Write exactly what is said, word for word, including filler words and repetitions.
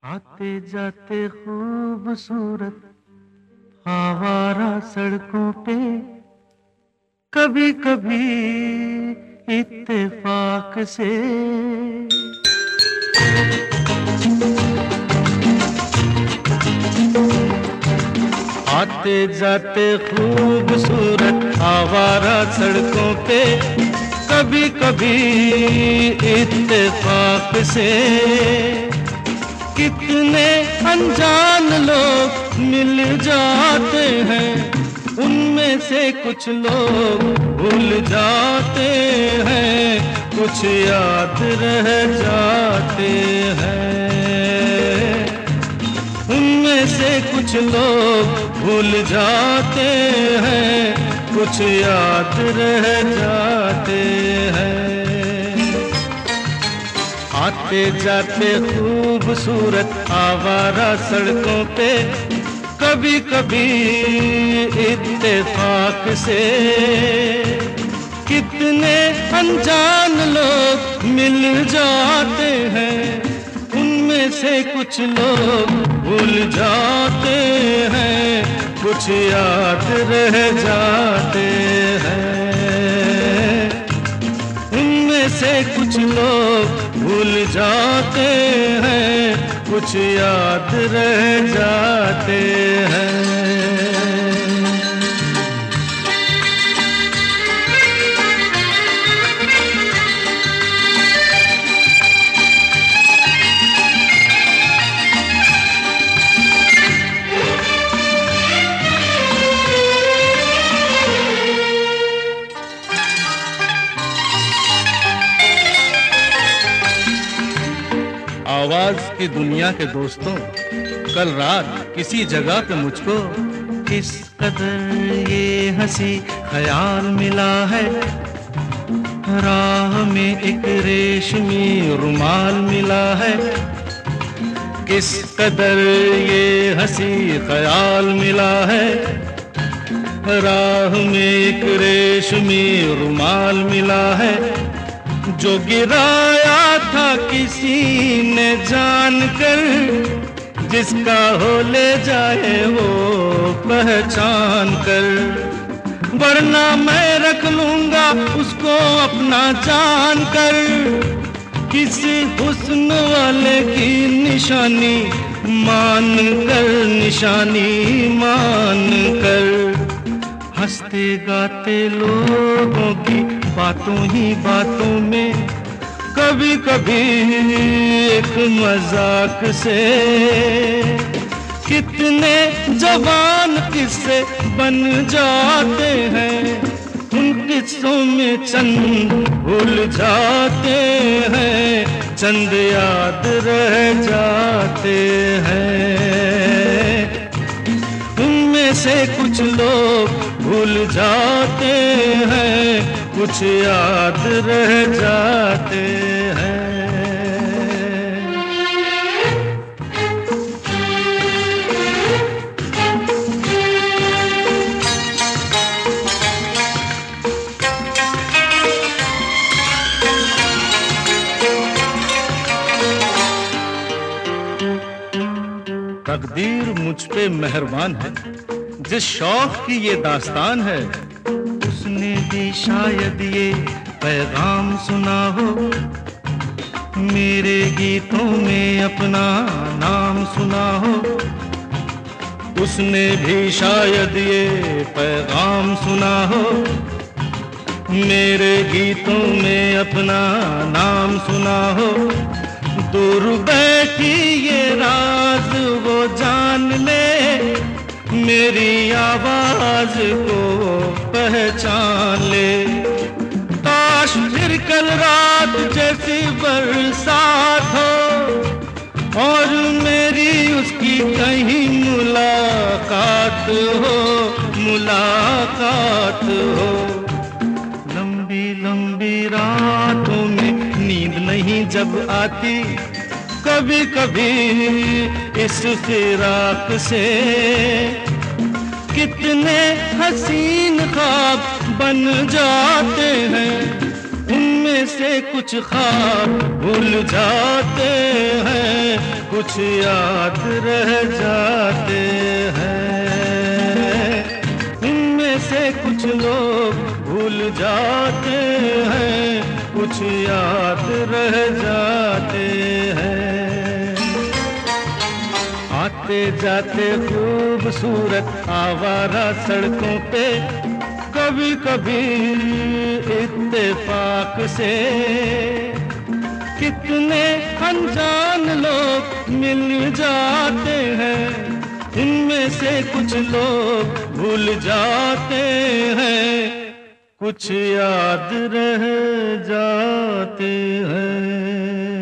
आते जाते खूबसूरत आवारा सड़कों पे कभी कभी इत्तेफाक से आते जाते खूबसूरत आवारा सड़कों पे कभी कभी इत्तेफाक से कितने अनजान लोग मिल जाते हैं, उनमें से कुछ लोग भूल जाते हैं, कुछ याद रह जाते हैं। उनमें से कुछ लोग भूल जाते हैं, कुछ याद रह जाते हैं। आते जाते खूबसूरत आवारा सड़कों पे कभी कभी इत्तेफाक से कितने अनजान लोग मिल जाते हैं, उनमें से कुछ लोग भूल जाते हैं, कुछ याद रह जाते हैं। उनमें से कुछ लोग भूल जाते हैं, कुछ याद रह जाते हैं। आवाज की दुनिया के दोस्तों, कल रात किसी जगह पे मुझको किस कदर ये हंसी ख्याल मिला है, राह में एक रेशमी रुमाल मिला है। किस कदर ये हंसी ख्याल मिला है, राह में एक रेशमी रुमाल मिला है। जो गिराया था किसी ने जानकर, जिसका हो ले जाए वो पहचान कर, वरना मैं रख लूंगा उसको अपना जान कर। किसी हुस्न वाले की निशानी मान कर, निशानी मान कर। हंसते गाते लोगों की बातों ही बातों में कभी कभी एक मजाक से कितने जवान किस्से बन जाते हैं, उन किस्सों में चंद भूल जाते हैं, चंद याद रह जाते हैं। उनमें से कुछ लोग भूल जाते हैं, कुछ याद रह जाते हैं। तकदीर मुझ पे मेहरबान है, जिस शौक की ये दास्तान है, उसने भी शायद ये पैगाम सुना हो, मेरे गीतों में अपना नाम सुना हो। उसने भी शायद ये पैगाम सुना हो, मेरे गीतों में अपना नाम सुना हो। दूर बैठी ये राज वो जान ले, मेरी आवाज को पहचान ले। काश फिर कल रात जैसी बरसात हो और मेरी उसकी कहीं मुलाकात हो, मुलाकात हो। लंबी लंबी रातों में नींद नहीं जब आती, कभी कभी इस फिराक से कितने हसीन ख्वाब बन जाते हैं, उनमें इनमें से कुछ ख्वाब भूल जाते हैं, कुछ याद रह जाते हैं। इनमें से कुछ लोग भूल जाते हैं, कुछ याद रह जाते हैं। आते जाते खूबसूरत आवारा सड़कों पे कभी कभी इत्तेफाक से कितने अनजान लोग मिल जाते हैं। इनमें से कुछ लोग भूल जाते हैं, कुछ याद रह जाते हैं।